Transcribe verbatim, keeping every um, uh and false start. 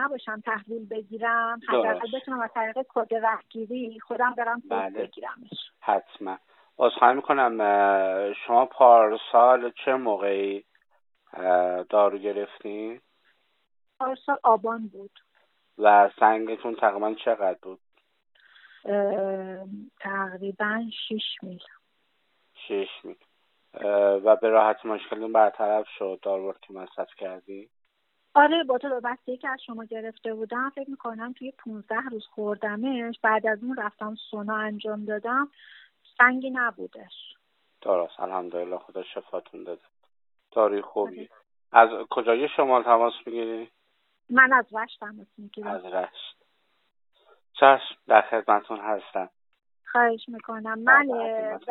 نباشم تحویل بگیرم، حداقل بتونم از طریق کد رهگیری خودم برم تست بله. بگیرمش. حتما. عذرخواهی میکنم، شما پارسال چه موقعی دارو گرفتین؟ پارسال آبان بود. و سنگتون تقریبا چقدر بود؟ تقریبا شیش میل. شیش میل. و به راحتی مشکلتون برطرف شد دارو که مصرف کردی؟ آره، با تو بسته‌ای که از شما گرفته بودم فکر میکنم توی پونزده روز خوردمش. بعد از اون رفتم سونا انجام دادم، سنگی نبودش. درست، الحمدلله، خدا شفاتون داده. داروی خوبی. از کجای شمال تماس میگیری؟ من از رشت تماس میگیرم. از رشت. چشم، در خدمتون هستم. خواهش میکنم. من